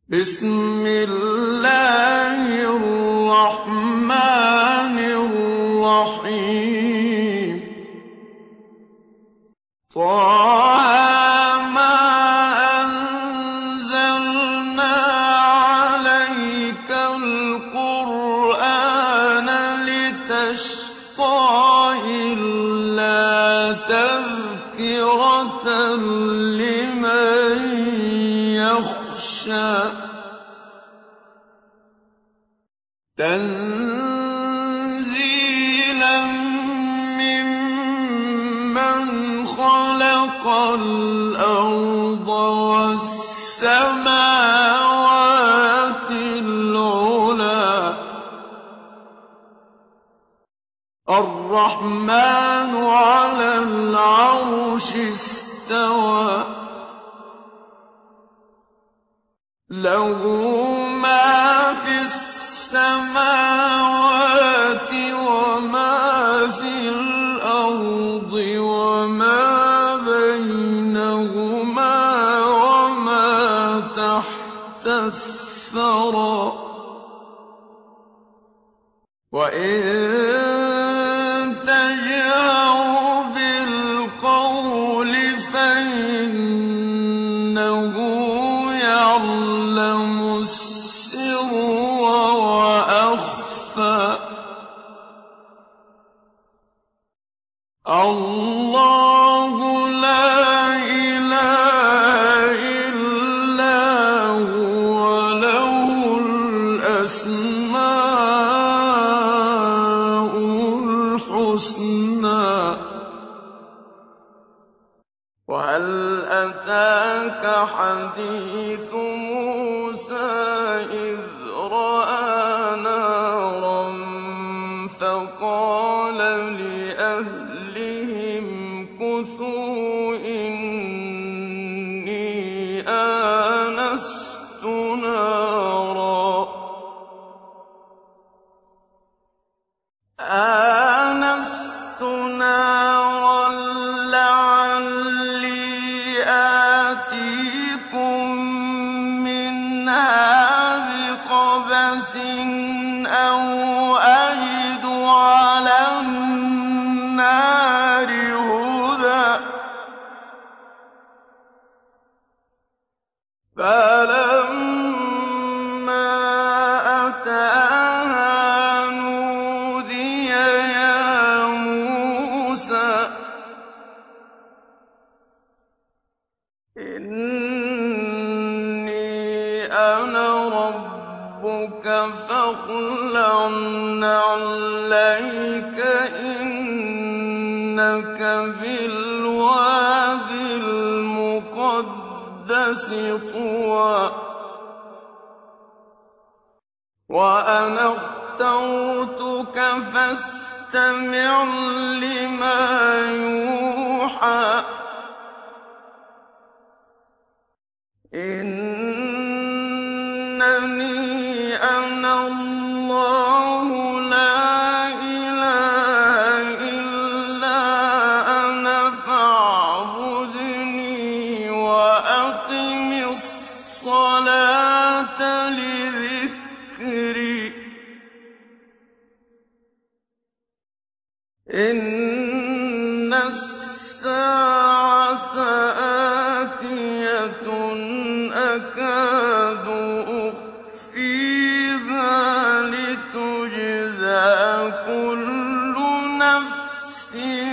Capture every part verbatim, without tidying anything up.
بسم الله الرحمن الرحيم طه ما أنزلنا عليك القرآن لتشقى إلا تذكرة لمن يخشى تنزيلا ممن خلق الأرض والسماوات العلى الرحمن على العرش استوى له ما في السماوات وما في الأرض وما بينهما وما تحت الثرى وإن تجهر بالقول فإنه يعلم السر وأخفى الله لا إله إلا هو له الأسماء الحسنى وهل أتاك حديث موسى إذ رأى نارا فقال لأهلهم كثوا إني آنست نارا آنست نارا لعلي آتيكم منها بقبس أو أجد على النار هدى فلما أتاها نودي يا موسى إني أنا ربك فاخلع نعليك إنك بالواد المقدس طوى وأنا اخترتك فاستمع لما يوحى إنني أنا الله لا إله إلا أنا فاعبدني وأقم الصلاة لذكري إن الساعة آتية أكاد أخفيها لتجزى كل نفس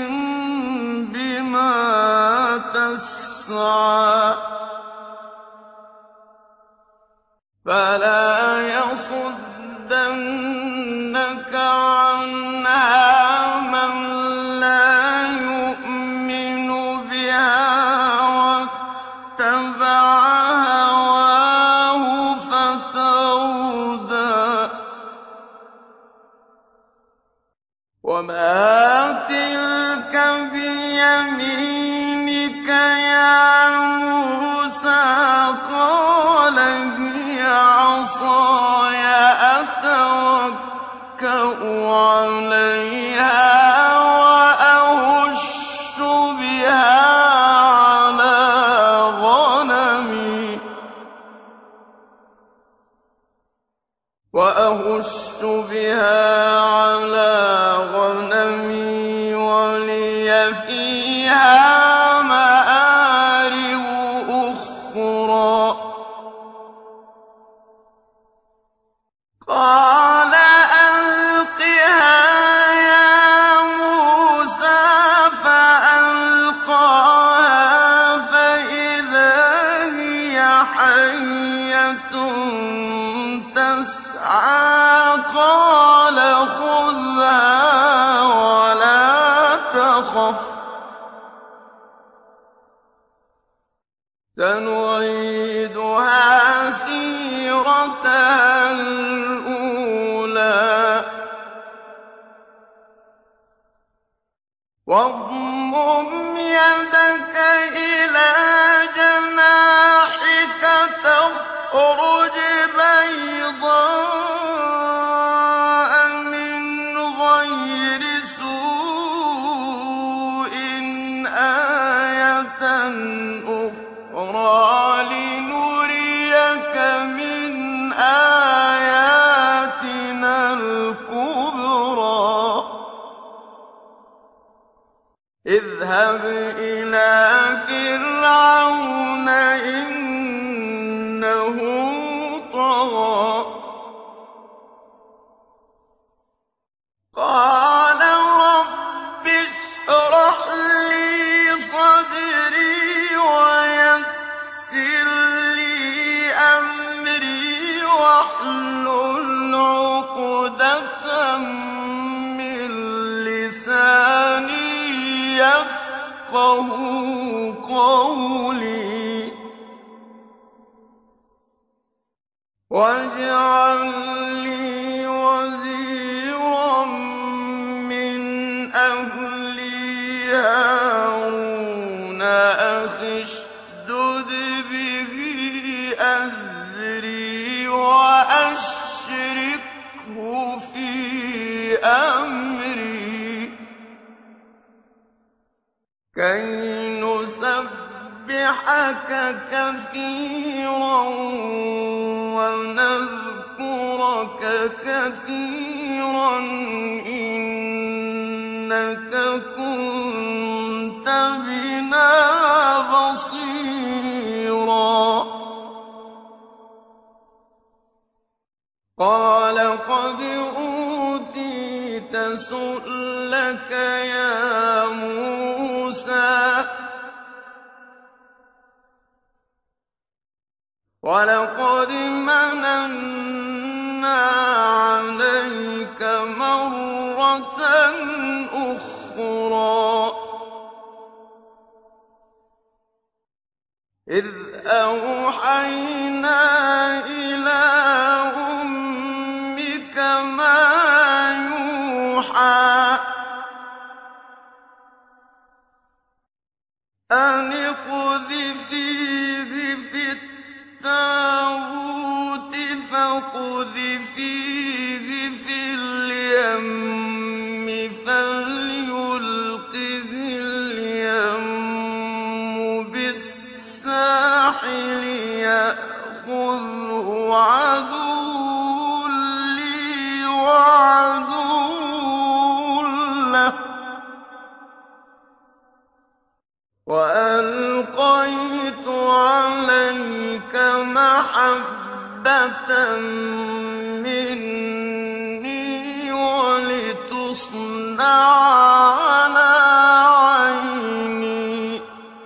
بما تسعى فلا يصدنك عنها من لا يؤمن بها واتبع هواه فتردى وما تلك بيمينك يا موسى قال هي عصاي أتوكأ عليها وأهش بها على غنمي وأهش بها على غنمي ولي فيها مآرب أخرى قال ألقها يا موسى فألقاها فإذا هي حية تسعى قال خذها ولا تخف سنعيدها سيرتها الأولى واضمم يدك إلى جناحك تخرج بيضاء من غير سوء آية أخرى لنريك من آياتنا الكبرى اذهب إلى فرعون إنه طغى قال رب اشرح لي صدري ويسر لي أمري واحلل عقدة من لساني يفقه قولي واجعل لي وزيرا من أهلي هارون أخي اشدد به أزري وأشركه في أمري كي نسبحك كثيرا ونذكرك كثيرا إنك كنت بنا بصيرا قال قد أوتيت سؤلك يا موسى ولقد مننا عليك مرة أخرى إذ أوحينا إلى أمك ما يوحى أن اقذفيه في التابوت فاقذفيه في اليم فليلقه اليم بالساحل يأخذه عدو لي وعدو له وألقيت عليك محبة مني ولتصنع على عيني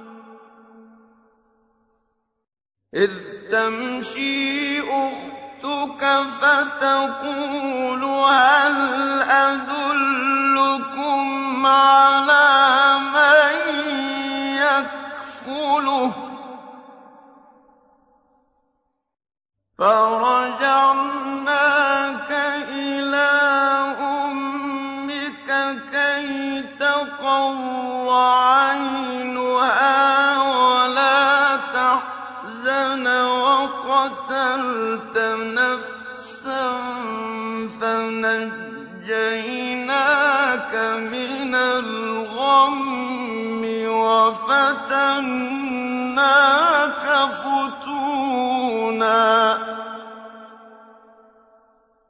إذ تمشي أختك فتقول هل أدلكم على من يكفله فرجعناك إلى أمك كي تقر عينها ولا تحزن وقتلت نفسا فنجيناك من الغم وفتناك فتونا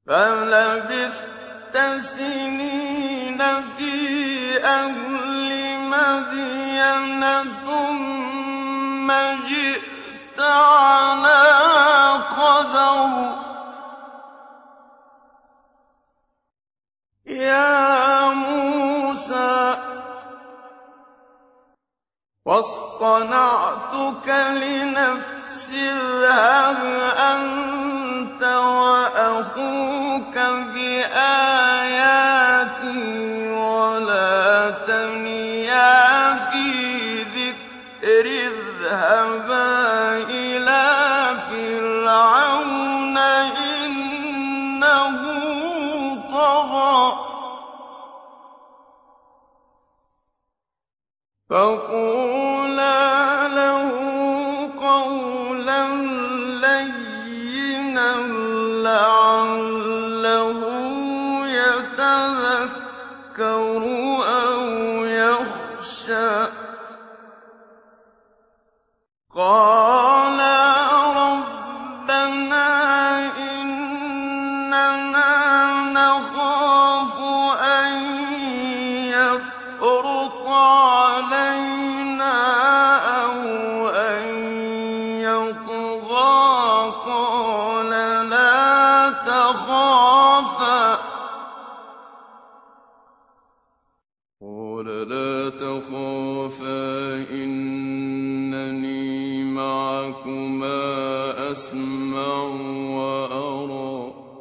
فلبثت سنين في أهل مدين ثم جئت على قدر يا موسى واصطنعتك لنفسي اذهب أنت وأخوك بآياتي ولا تنيا في ذكري اذهبا إلى فرعون إنه طغى فقولا له قولا لينا لعله يتذكر أو يخشى قالا ربنا إننا نخاف أن يفرط علينا أو أن يطغى قال لا تخافا قال لا تخافا إنني معكما أسمع وأرى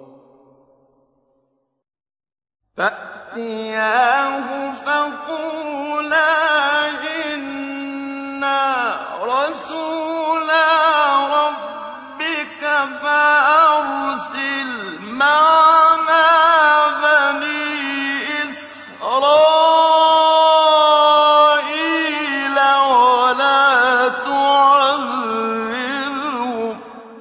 فأتياه فقولا إنا رسولا ربك فأرسل معنا بني إسرائيل ولا تعذبهم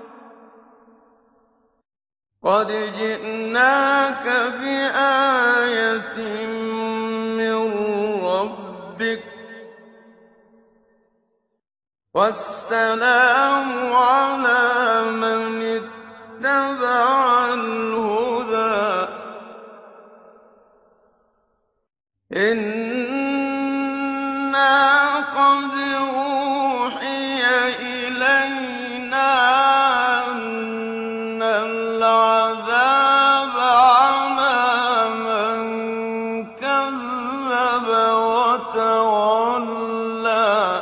قد جئناك بآية من ربك والسلام على من اتبع الهدى إنا قد أوحي إلينا أن العذاب على من كذب وتولى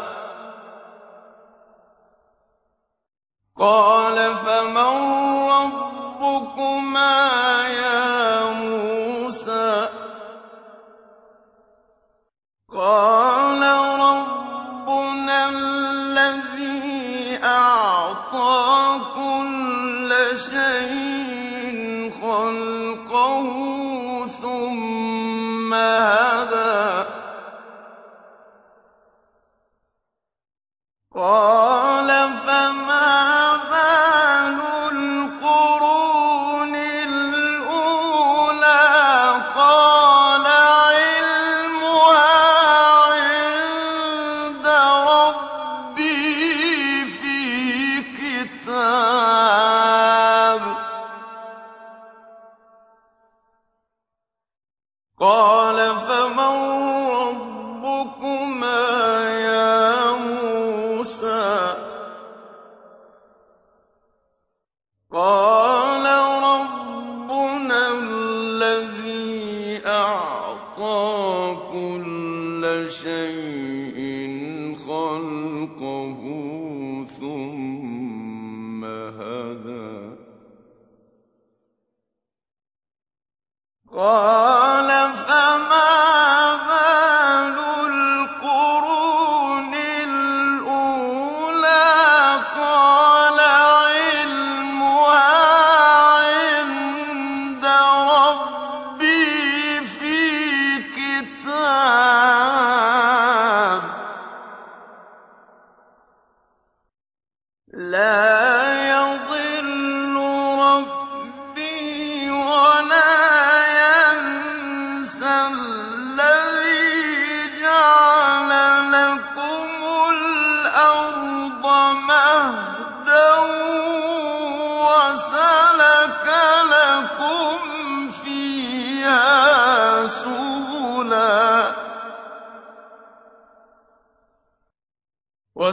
قال فمن ربكما يا موسى قال ربنا الذي أعطى كل شيء خلقه ثم هدى قال فما بال القرون الأولى قال علمها عند ربي في كتاب قال فمن ربكما يا موسى قال ربنا الذي أعطى كل شيء خلقه ثم هدى قال فما بال القرون الأولى قال علمها عند ربي في كتاب لا يضل ربي ولا ينسى الذي جعل لكم الأرض مهدا وسلك لكم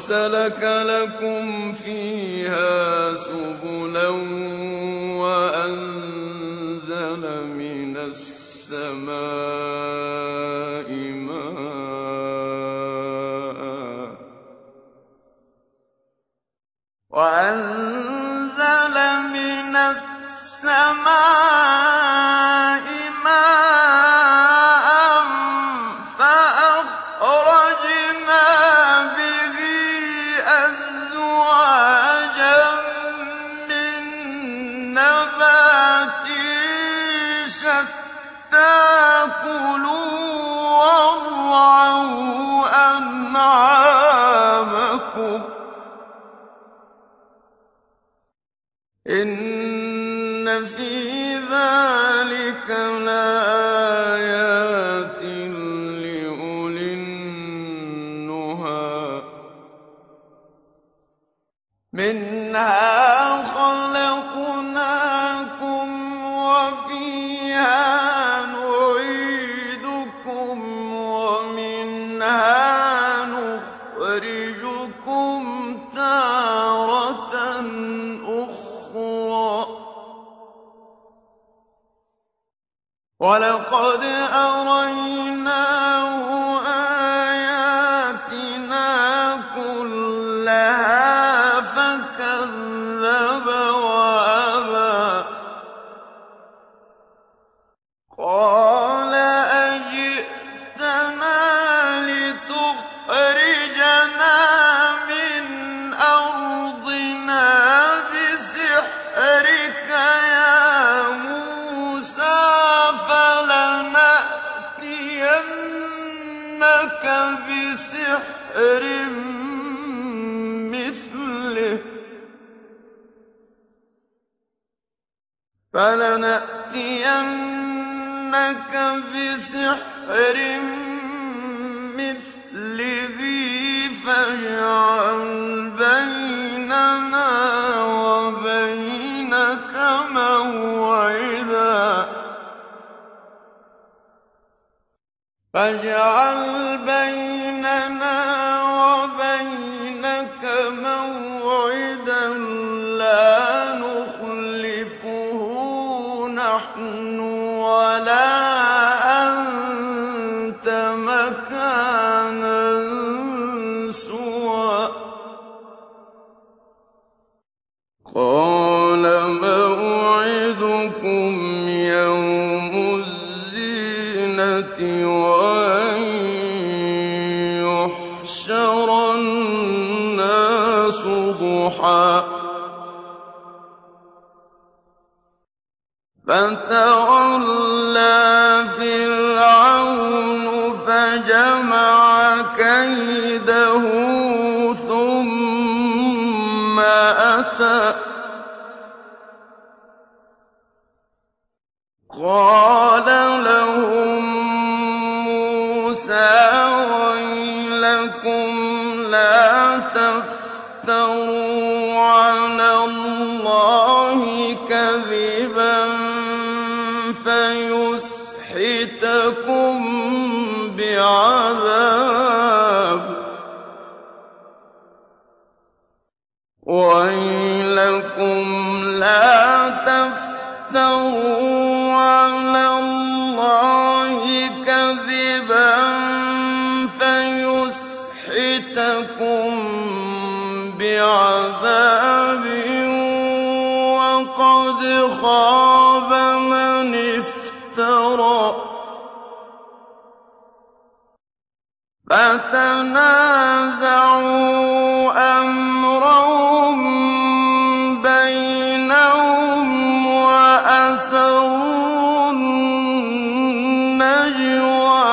وسلك لكم فيها سبلا وأنزل من السماء ماء وأنزل من السماء ماء فأخرجنا به أزواجا من نبات شتى كلوا وارعوا أنعامكم إن في ذلك لآيات لأولي النهى منها خلقناكم وفيها نعيدكم ومنها نخرجكم تارة أخرى ولقد أريناه آياتنا كلها فكذب وأبى قال أجئتنا لتخرجنا من أرضنا بسحرك يا موسى فلنأتينك بسحر مثله فلنأتينك بسحر مثله فاجعل بيننا وبينك موعدا فاجعل بيننا وبينك موعدا لا نخلفه نحن ولا أنت مكانا سوى قال موعدكم يوم الزينة وأن يحشر الناس ضحى فتولى فرعون فجمع كيده ثم أتى قال لهم موسى ويلكم لا تفتروا على الله كذبا فيسحتكم بعذاب ويلكم لا تفتروا على الله كذبا فيسحتكم بعذاب وقد خاب من افترى فتنازعوا أمرهم بينهم وأسروا النجوى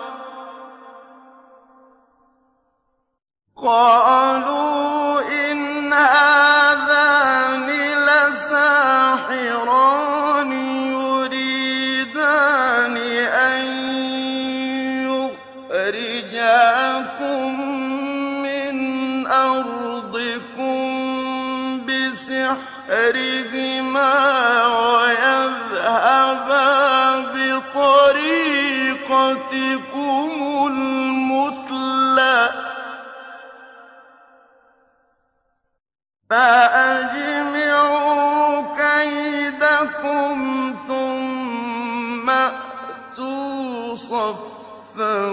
قالوا إن هذان لساحران يريدان أن يخرجاكم من أرضكم بسحرهما ويذهبا بطريقتكم المثلى. قالوا إن هذان لساحران يريدان أن يخرجاكم من أرضكم بسحرهما ويذهبا بطريقتكم المثلى. قالوا إن هذان لساحران يريدان أن يخرجاكم من أرضكم بسحرهما ويذهبا بطريقتكم المثلى فأجمعوا كيدكم ثم أتوا صفا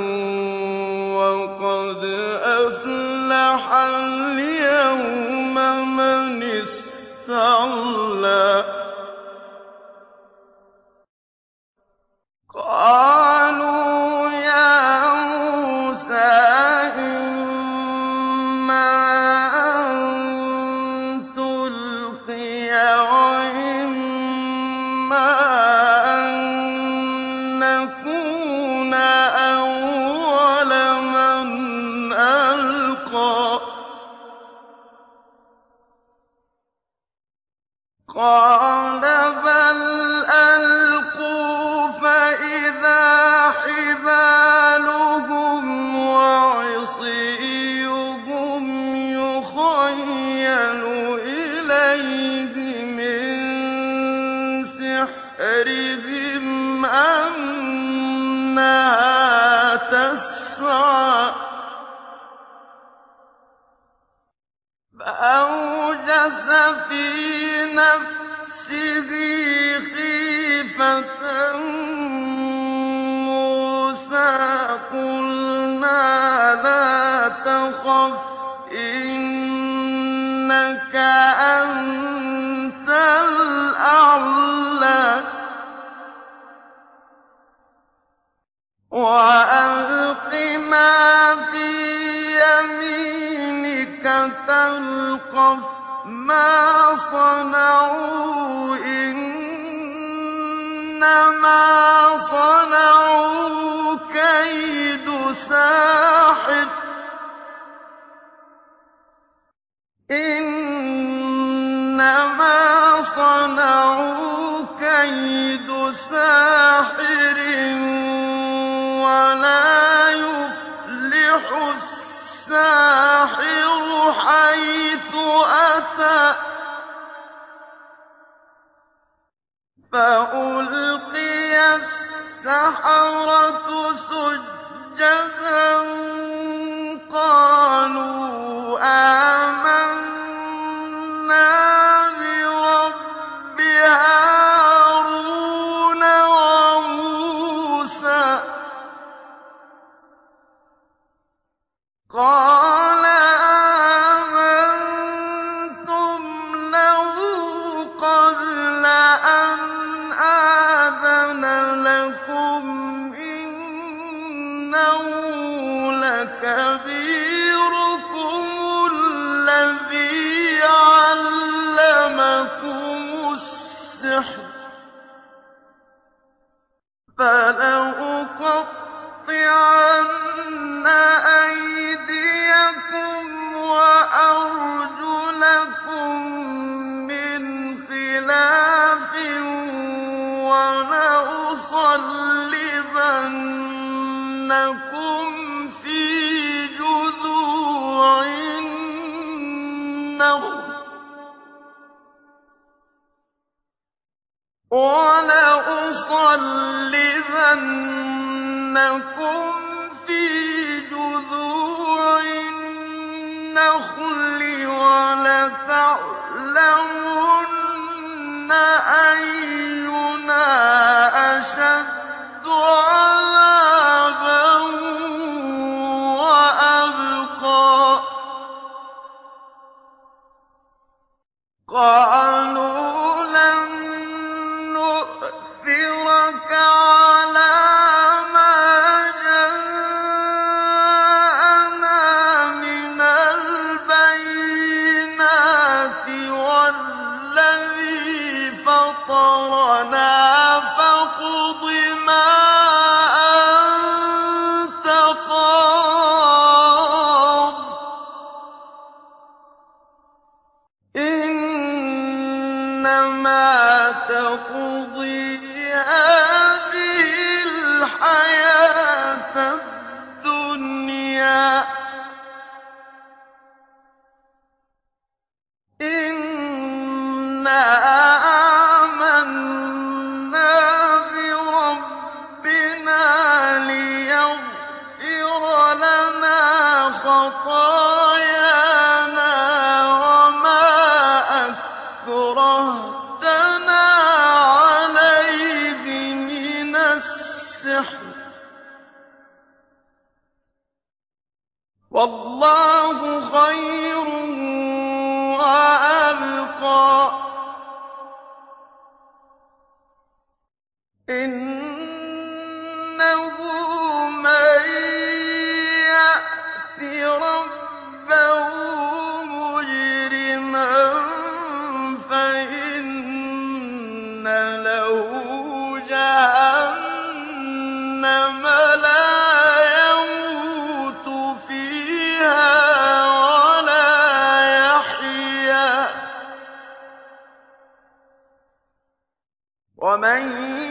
وقد أفلح اليوم من استعلى قالوا يا موسى إما أن تلقي وإما أن نكون أول من ألقى قال بل ألقوا فإذا حبالهم وعصيهم يخيل إليه من سحرهم أنها تسعى فأوجس في نفسه خيفة موسى قلنا لا تخف إنك أنت الأعلى وألق ما في يمينك تلقف ما صنعوا إنما صنعوا كيد ساحر إنما صنعوا كيد ساحر ولا يفلح الساحر حيث أتى فألقي السحرة سجدا قالوا آمنا برب هارون وموسى قال آمنتم له قبل أن آذن لكم إنه لكبيركم الذي علمكم السحر فلأقطعن أيديكم وأرجلكم من خلاف ولأصلبنكم في جذوع النخل ولأصلبنكم في جذوع النخل ولتعلمن أينا أشد عذابا وأبقى قالوا لن نؤثرك على ما جاءنا من البينات والذي فطرنا فاقض ما أنت قاض إنما تقضي هذه الحياة الدنيا إنا آمنا بربنا ليغفر لنا خطايانا وما أكرهتنا عليه من السحر والله خير وأبقى إنه من يأت ربه مجرما فإن له جهنم لا يموت فيها ولا يحيا ومن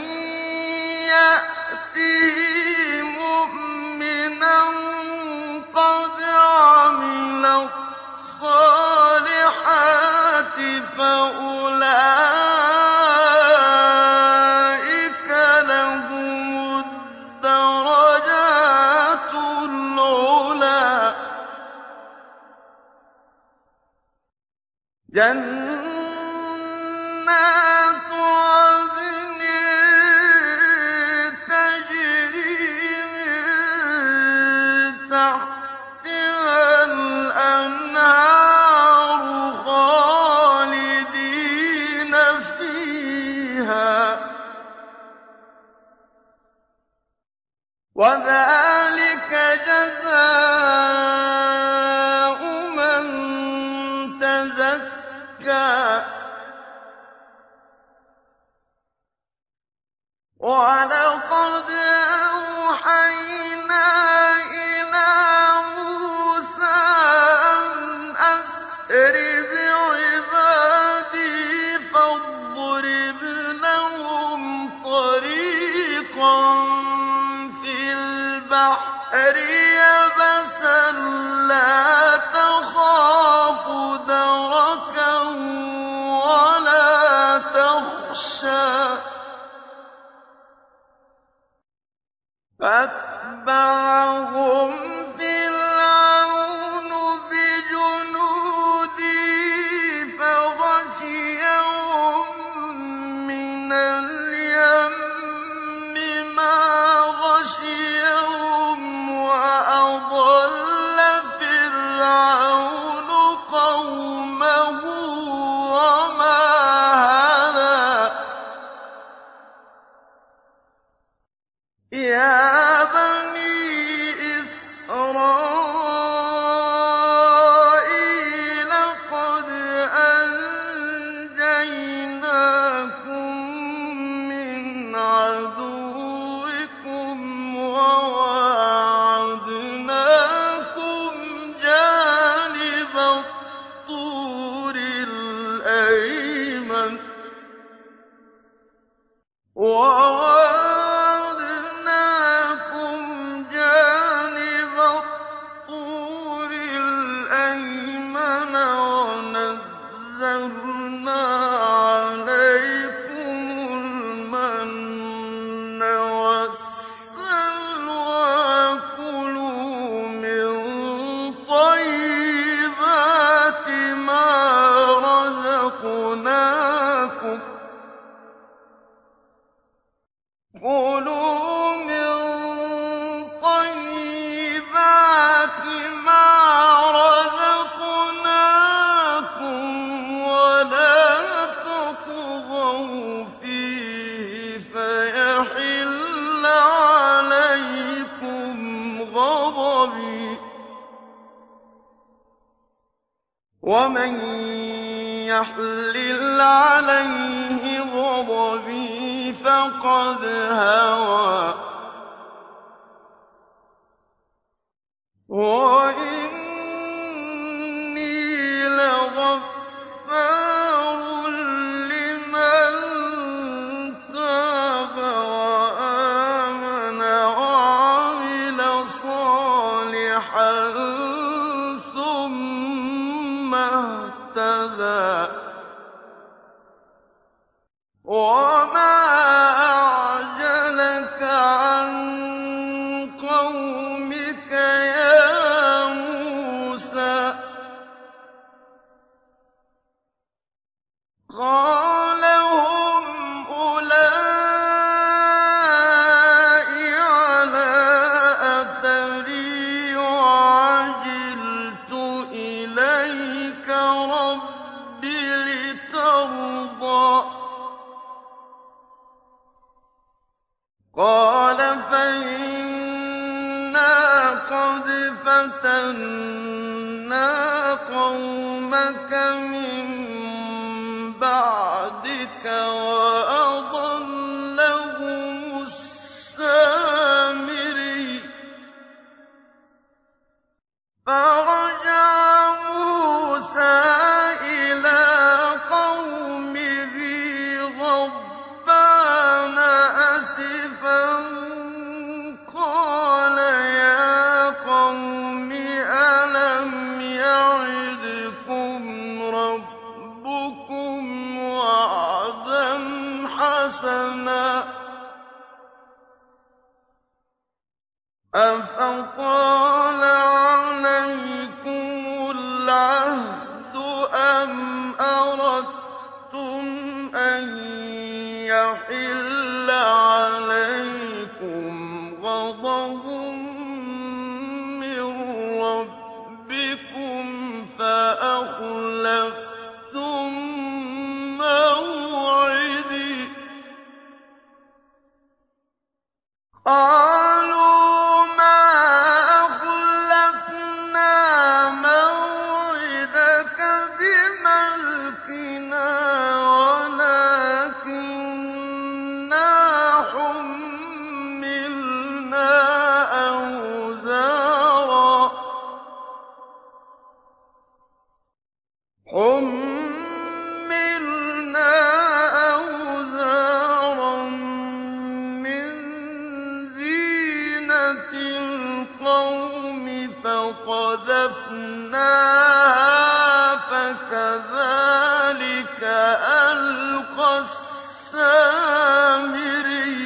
يأته مؤمنا قد عمل الصالحات فأولئك لهم الدرجات العلى جنات عدن تجري من تحتها الأنهار خالدين فيها وذلك جزاء من تزكى ولقد أوحينا إلى موسى أن أسر بعبادي فاضرب لهم طريقا في البحر يبسا لا تخاف دركا ولا تخشى فأتبعهم فرعون بجنوده فغشيهم من اليم ما غشيهم وأضل فرعون قومه وما هدى يا بني إسرائيل قد أنجيناكم من عدوكم وواعدناكم جانب الطور الأيمن ونزلنا عليكم المن والسلوى كلوا من طيبات ما رزقناكم كلوا من طيبات ما رزقناكم ولا تطغوا فيه فيحل عليكم غضبي ومن يحلل عليه غضبي فقد هوى وإني لغفار لمن تاب وآمن وعمل صالحا ثم اهتدى وما أعجلك عن قومك يا موسى قَالَ هُمْ أُولَاءِ عَلَىٰ أَثَرِي وَعَجِلْتُ إِلَيْكَ رَبِّ لِتَرْضَىٰ قَالَ فَإِنَّا قَدْ فَتَنَّا قَوْمَكَ مِن بَعْدِكَ وَأَضَلَّهُمُ السَّامِرِيُّ فَرَجَعَ مُوسَىٰ إِلَىٰ قَوْمِهِ غَضْبَانَ أَسِفًا قَالَ يَا قَوْمِ أَلَمْ يَعِدْكُمْ رَبُّكُمْ وَعْدًا حَسَنًا أَفَطَالَ عَلَيْكُمُ الْعَهْدُ أَمْ أَرَدتُّمْ أَن يَحِلَّ عَلَيْكُمْ غَضَبٌ مِّن رَّبِّكُمْ فَأَخْلَفْتُم مَّوْعِدِي قَالُوا مَا أَخْلَفْنَا مَوْعِدَكَ بِمَلْكِنَا وَلَٰكِنَّا حُمِّلْنَا أَوْزَارًا حُمِّلْنَا أَوْزَارًا مِّن زِينَةِ الْقَوْمِ فَقَذَفْنَاهَا فَكَذَٰلِكَ أَلْقَى السَّامِرِيُّ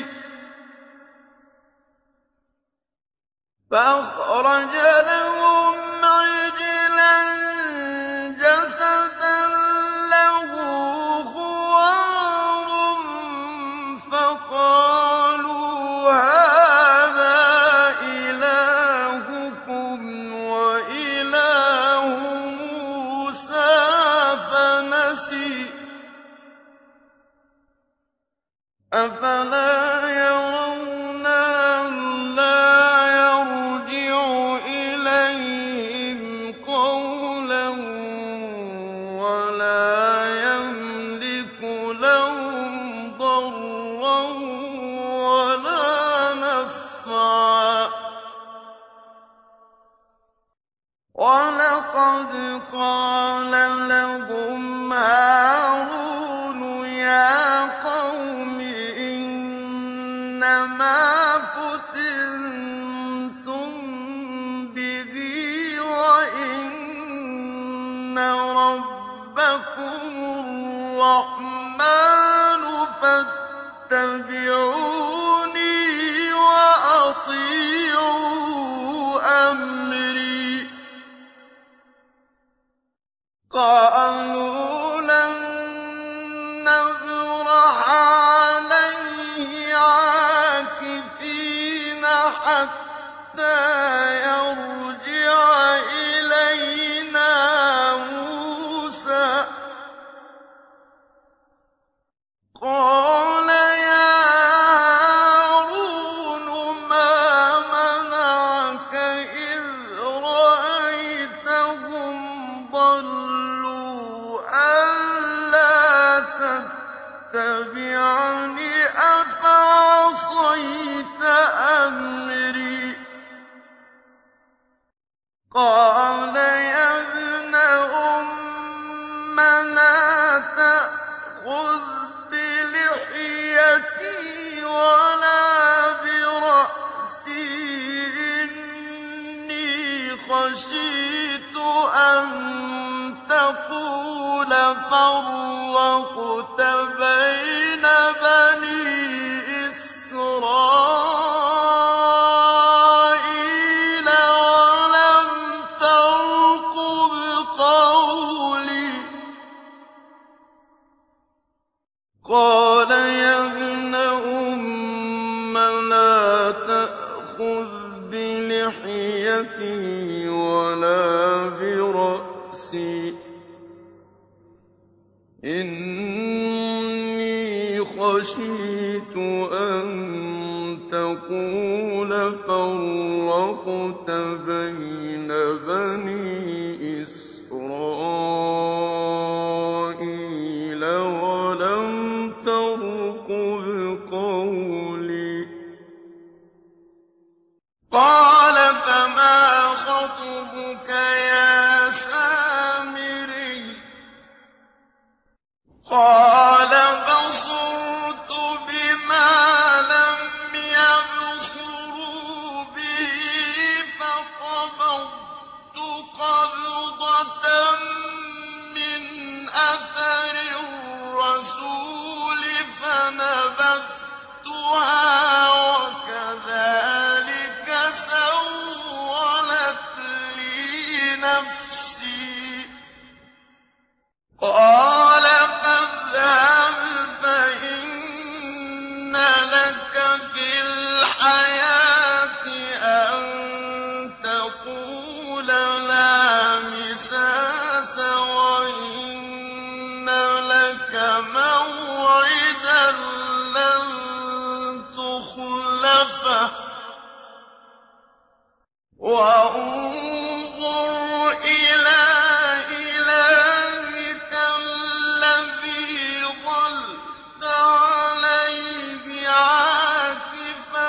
فَأَخْرَجَ لَهُمْ عِجْلًا جَسَدًا لَّهُ خُوَارٌ فَقَالُوا هَٰذَا إِلَٰهُكُمْ وَإِلَٰهُ مُوسَىٰ فَنَسِيَ أَفَلَا يَرَوْنَ أَلَّا يَرْجِعُ إِلَيْهِمْ قَوْلًا وَلَا يَمْلِكُ لَهُمْ ضَرًّا وَلَا نَفْعًا وَلَقَدْ قَالَ لَهُمْ هَارُونُ يَا قَوْمِ إِنَّمَا فُتِنتُم بِهِ وَإِنَّ رَبَّكُمُ الرَّحْمَٰنُ فَاتَّبِعُونِي وَأَطِيعُوا أَمْرِي قَالُوا لَن نَّبْرَحَ عَلَيْهِ عَاكِفِينَ حَتَّىٰ يَرْجِعَ إِلَيْنَا مُوسَىٰ قَالَ يَا هَارُونُ مَا مَنَعَكَ إِذْ رَأَيْتَهُمْ ضَلُّوا أَلَّا تَتَّبِعَنِ أَفَعَصَيْتَ أَمْرِي قَالَ يَا ابْنَ أُمَّ لَا تَأْخُذْ بِلِحْيَتِي وَلَا بِرَأْسِي إِنِّي خَشِيتُ أَن تَقُولَ فَرَّقْتَ بَيْنَ بَنِي إِسْرَائِيلَ وَلَمْ تَرْقُبْ قَوْلِي قال يا ابن أم لا تأخذ بلحيتي ولا برأسي إني خشيت أن تقول فرقت بين بني إسرائيل ولم ترقب قولي قال فما خطبك يا سامري قال بصرت بما لم يبصروا به فقبضت قبضة من أثر الرسول فنبذتها وكذلك سولت لي نفسي قال فاذهب فإن لك في الحياة أن تقول لا مساس وإن لك موعدا لن تخلفه وانظر إلى إلهك الذي ظلت عليه عاكفا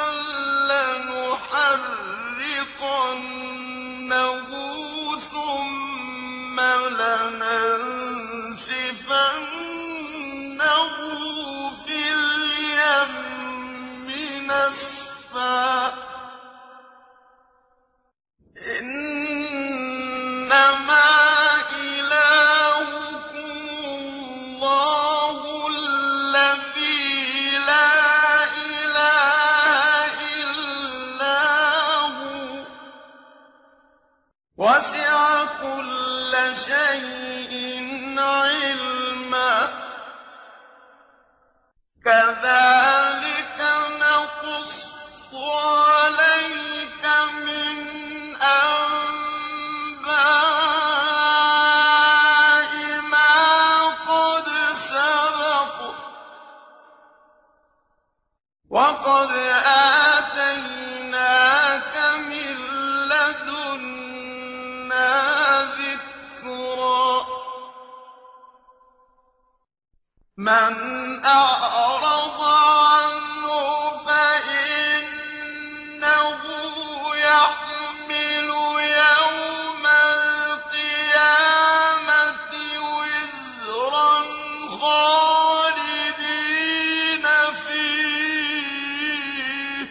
لنحرقنه ثم لننسفنه في اليم نسفا إنما إلهكم الله الذي لا إله إلا هو وسع كل شيء علما كذلك نقص عليك من أنباء ما قد سبق وقد آتيناك من لدنا ذكرا من أعرض عنه فإنه يحمل يوم القيامة وزرا خالدين فيه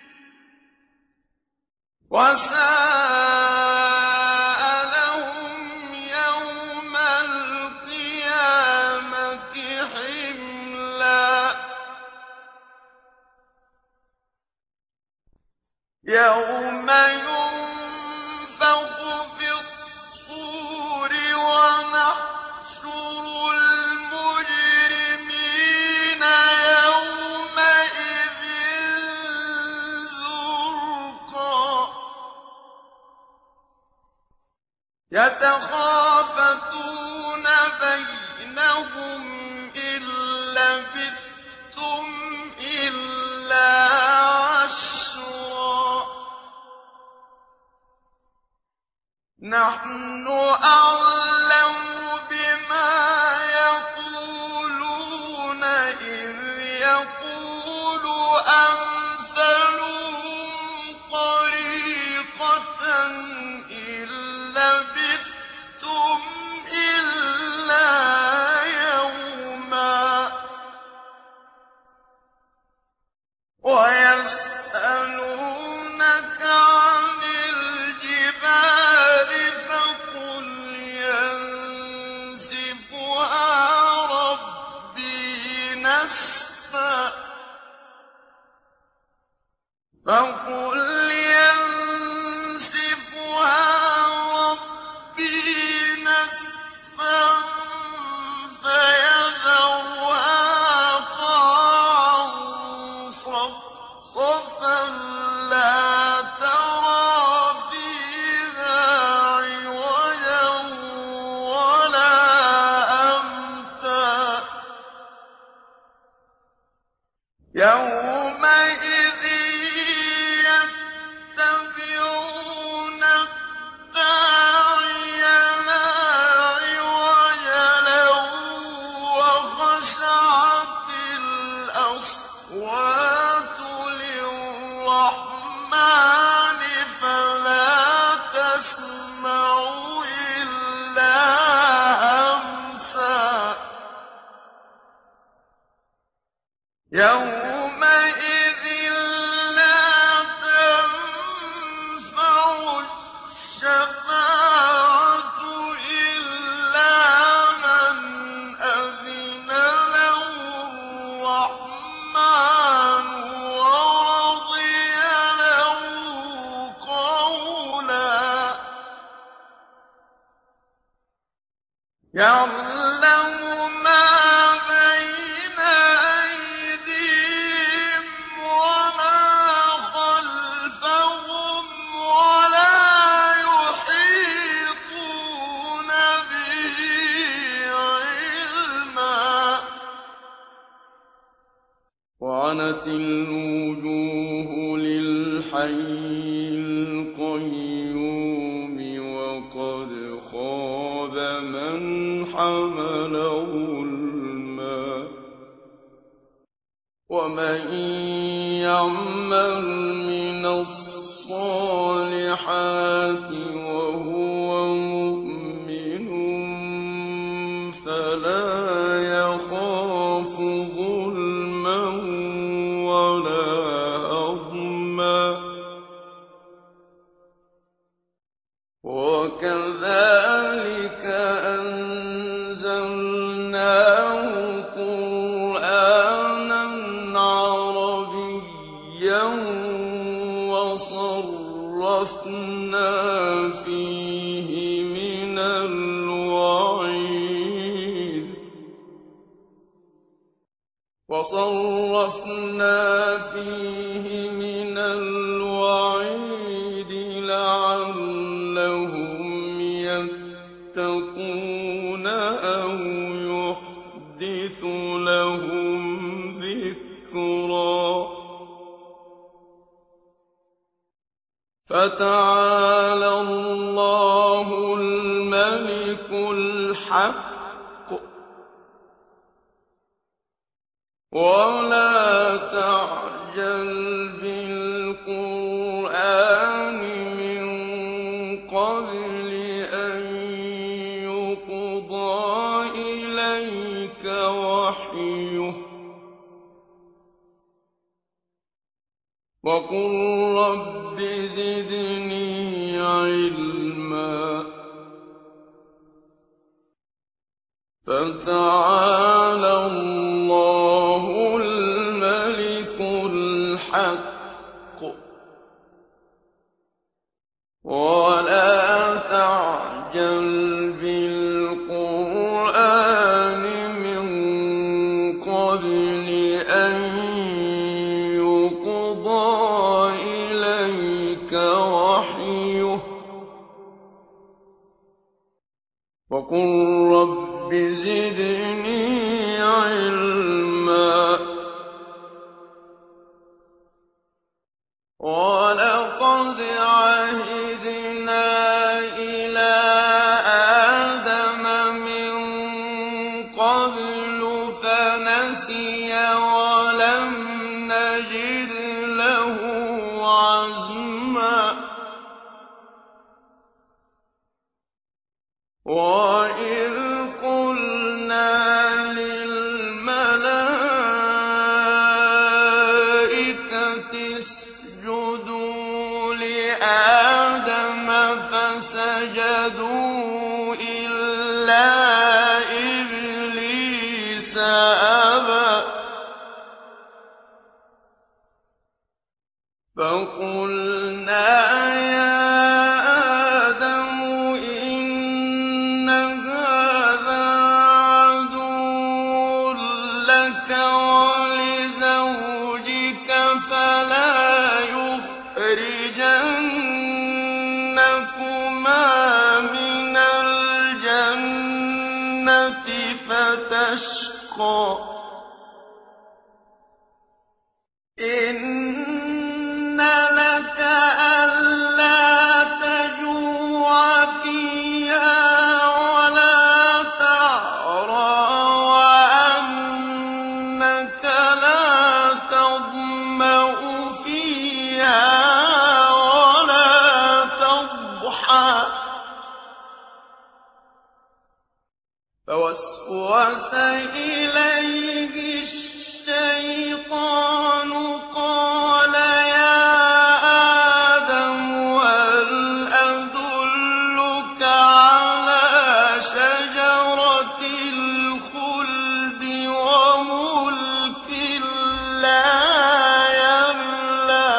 وساء لهم يوم القيامة حملا يوم ينفخ في الصور ونحشر المجرمين يومئذ زرقا يتخافتون بينهم إن لبثتم إلا عشرا نحن أعلم بما يقولون إذ يقول أمثلهم طريقة إن لبثتم إلا يوما ويسألونك عن الجبال فقل ينسفها ربي نسفا فقل ينسفها ربي نسفا فيذرها يومئذ يتبعون الداعي لا عوج له وخشعت الأصوات للرحمن فلا تسمع إلا همسا يومئذ لا تنفع الشفاعة إلا من أذن له الرحمن ورضي له قولا يعلم ما بين أيديهم وما خلفهم ولا يحيطون به علما وعنت الوجوه للحي القيوم وقد خاب من حمل ظلما ومن يعمل من الصالحات وهو مؤمن فلا يخاف ظلما ولا هضما وكذلك أنزلناه قرآنا عربيا وصرفنا فيه من الوعيد وصرفنا فيه من الوعيد لعلهم يتقون أو يحدث لهم ذكرا فتعالى الله الملك الحق ولا تعجل بالقرآن من قبل أن يقضى إليك وحيه وقل رب زدني علما فتعالى الله الملك الحق ولا تعجل بالقرآن من قبل أن يقضى إليك وحيه وقل رب زدني علما ولقد عهدنا إلى آدم من قبل فنسي ولم نجد له عزما وإذ قلنا للملائكة اسجدوا لآدم فسجدوا إلا إبليس أبى فقلنا يا آدم إن هذا عدو لك ولزوجك فلا يخرجنكما من الجنة فتشقى إِنَّ لَكَ أَلَّا تَجُوعَ فِيهَا وَلَا تَعْرَىٰ وَأَنَّكَ لَا تَظْمَأُ فِيهَا وَلَا تَضْحَىٰ فَوَسْوَسَ إِلَيْهِ الشَّيْطَانُ قَالَ يَا آدَمُ هَلْ أَدُلُّكَ عَلَىٰ شَجَرَةِ الْخُلْدِ وَمُلْكٍ لَّا يَبْلَىٰ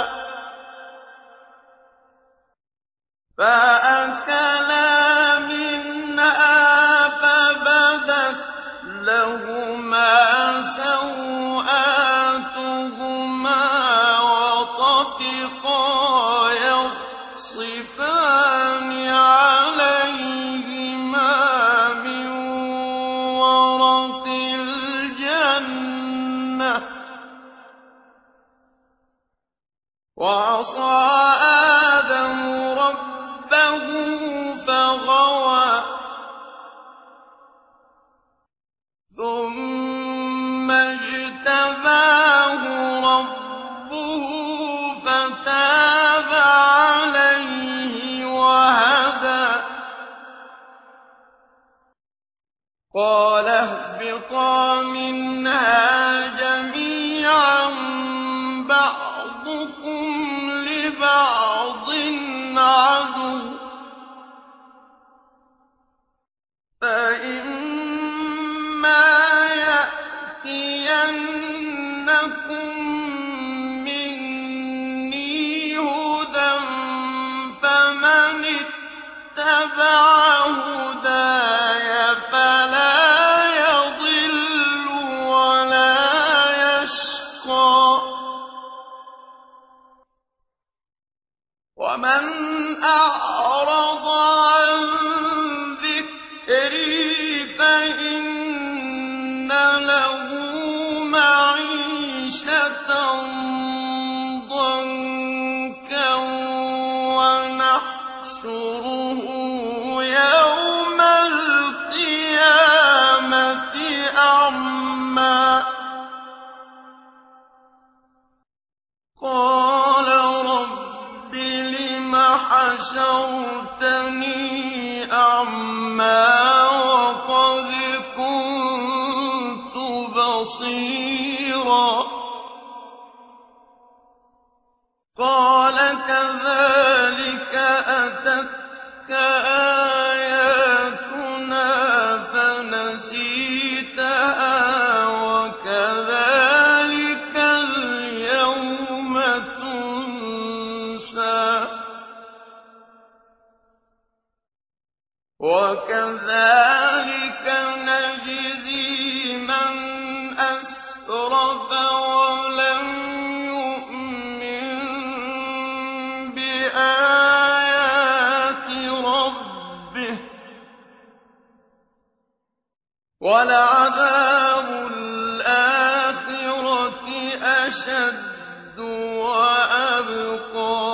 فَأَكَلَا مِنْهَا فَبَدَتْ لَهُمَا سَوْآتُهُمَا وَطَفِقَا يَخْصِفَانِ عَلَيْهِمَا مِن وَرَقِ الْجَنَّةِ ۖ وَعَصَىٰ آدَمُ رَبَّهُ فَغَوَىٰ ثُمَّ اجْتَبَاهُ رَبُّهُ فَتَابَ عَلَيْهِ وَهَدَىٰ قَالَ اهْبِطَا مِنْهَا جَمِيعًا بَعْضُكُمْ لِبَعْضٍ عَدُوٌّ ۖ فَإِمَّا يَأْتِيَنَّكُم مِّنِّي هُدًى فَمَنِ اتَّبَعَ هُدَايَ فَلَا يَضِلُّ وَلَا يَشْقَىٰ ۖ وَمَنْ أَعْرَضَ عَن ذِكْرِي فَإِنَّ لَهُ مَعِيشَةً ضَنكًا وَنَحْشُرُهُ يَوْمَ الْقِيَامَةِ أَعْمَىٰ قَالَ رَبِّ لِمَ حَشَرْتَنِي أَعْمَىٰ وَقَدْ كُنتُ بَصِيرًا قَالَ كَذَٰلِكَ أَتَتْكَ آيَاتُنَا فَنَسِيتَهَا وَكَذَٰلِكَ الْيَوْمَ تُنسَىٰ وَكَذَٰلِكَ نَجْزِي مَنْ أَسْرَفَ وَلَمْ يُؤْمِن بِآيَاتِ رَبِّهِ ۚ وَلَعَذَابُ الْآخِرَةِ أَشَدُّ وَأَبْقَىٰ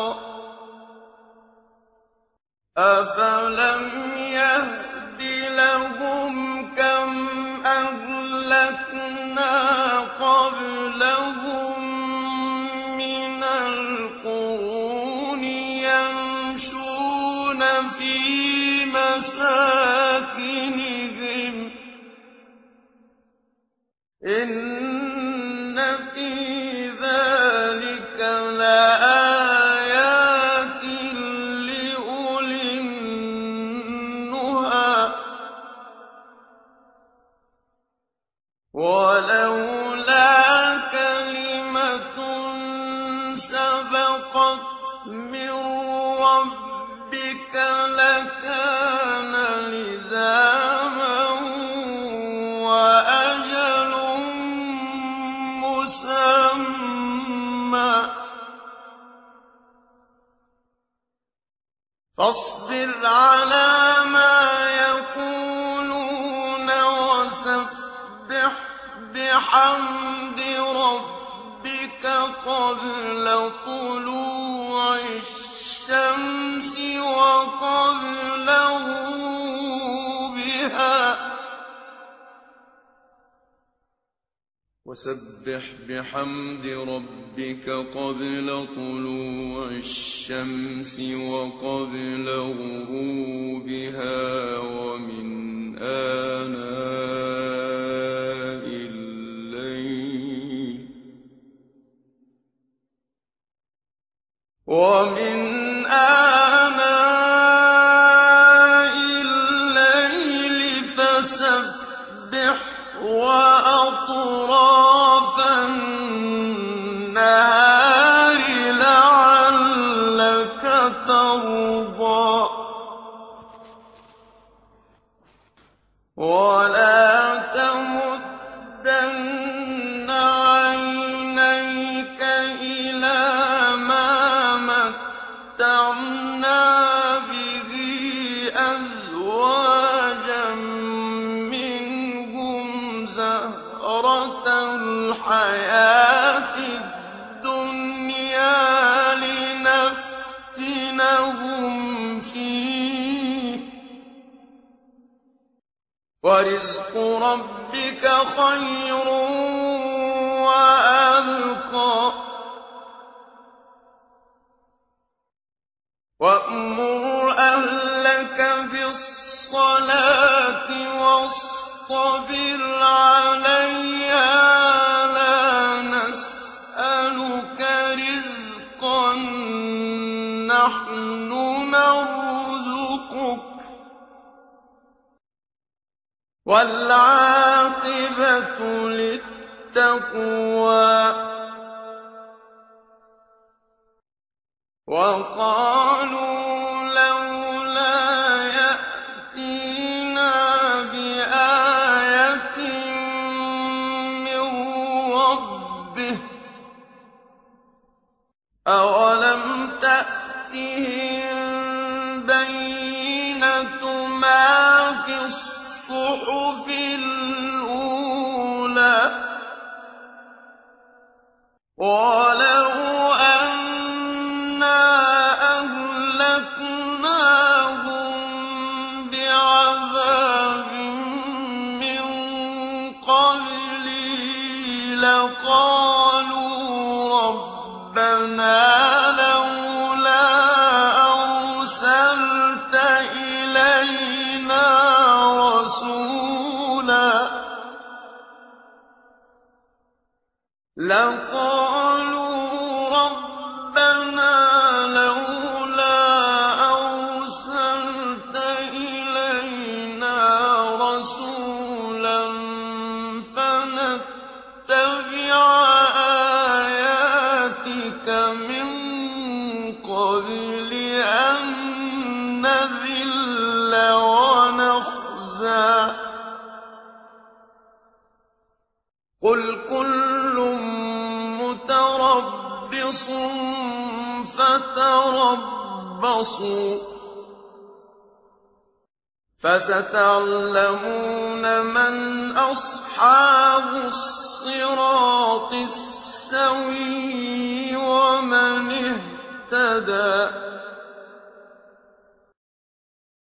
أَفَلَمْ يَهْدِ لَهُمْ كَمْ أَهْلَكْنَا قَبْلَهُم مِّنَ الْقُرُونِ يَمْشُونَ فِي مَسَاكِنِهِمْ ۗ إِنَّ فِي ذَٰلِكَ لَآيَاتٍ لِّأُولِي النُّهَىٰ وَلَوْلَا كَلِمَةٌ سَبَقَتْ مِن رَّبِّكَ لَكَانَ لِزَامًا وَأَجَلٌ مُّسَمًّى فاصبر على ما يقولون وسبح بحمد ربك ربك قبل طلوع الشمس وقبل غروبها وسبح بحمد ربك قبل طلوع الشمس وقبل غروبها ومن آناء الليل ومن آناء الليل فسبح وأطراف النهار لعلك ترضى ولا تمدن عينيك إلى ما متعنا به أزواجا منهم زهرة الحياة الدنيا لنفتنهم فيه ورزق ربك خير وأبقى وأمر أهلك بالصلاة واصطبر عليها لا نسألك رزقا نحن نرزقك والعاقبة للتقوى وقالوا لولا يأتينا بآية من ربه أولم تأتهم بينة ما في الصحف الأولى ولو أنا أهلكناهم بعذاب من قبله لقالوا ربنا لولا أرسلت إلينا رسولا لقالوا ربنا لولا أرسلت إلينا رسولا فنتبع آياتك من قبل أن نذل ونخزى قل كل متربص فتربصوا فستعلمون من أصحاب الصراط السوي ومن اهتدى